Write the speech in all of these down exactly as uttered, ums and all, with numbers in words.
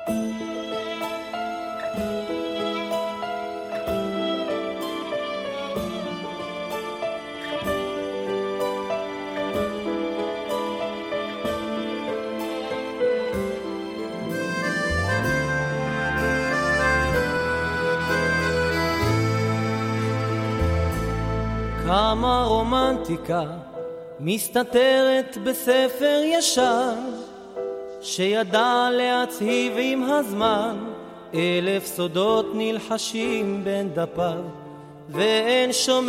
כמה רומנטיקה מסתתרת בספר ישן שידע להצהיב עם הזמן אלף סודות נלחשים בין דפיו ואין שומע.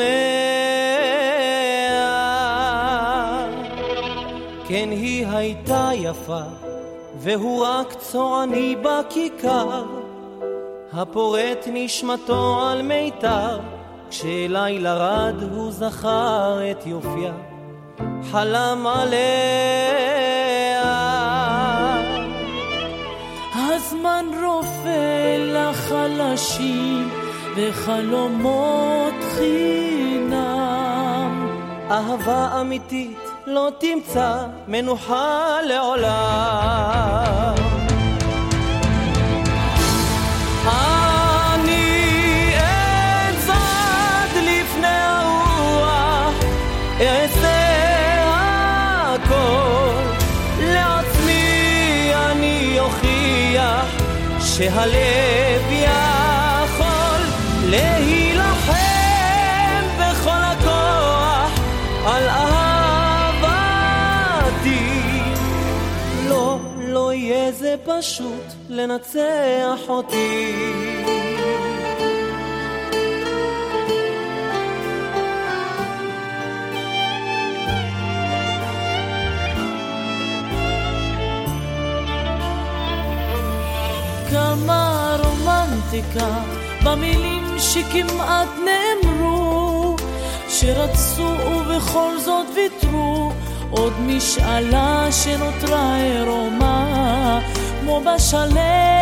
כן היא הייתה יפה והוא רק צועני בכיכר הפורט נשמתו על מיתר כשלילה רד הוא זכר את יופיה חלם עליה. הזמן רופא לחלשים וחלומות חינם אהבה אמיתית לא תמצא מנוחה לעולם. אעשה הכל לעצמי אני אוכיח שהלב יכול להילחם בכל הכוח על אהבתי. לא, לא יהיה זה פשוט לנצח אותי. כמה רומנטיקה במילים שכמעט נאמרו שרצו ובכל זאת ויתרו עוד משאלה שנותרה עירומה כמו בשלכת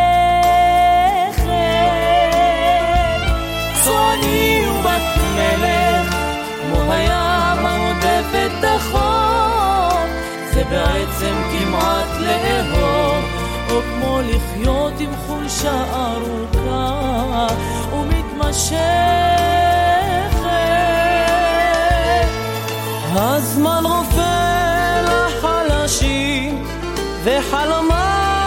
צועני ובת מלך כמו הים הרודף את החום זה בעצם כמעט לאהוב או כמו לחיות עם חולשה ארוכה ומתמשכת. הזמן רופא לחלשים וחלומות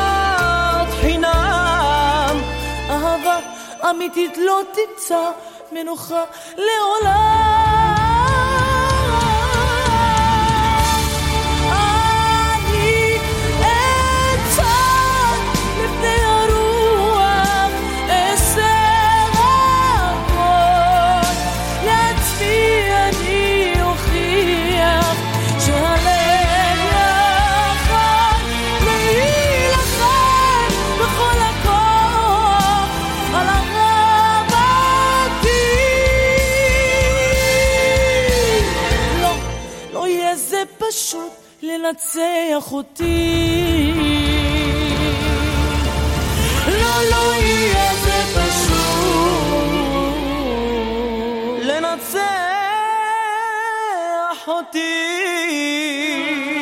חינם אהבה אמיתית לא תמצא מנוחה לעולם. פשוט לנצח אותי. לא, לא יהיה זה פשוט לנצח אותי.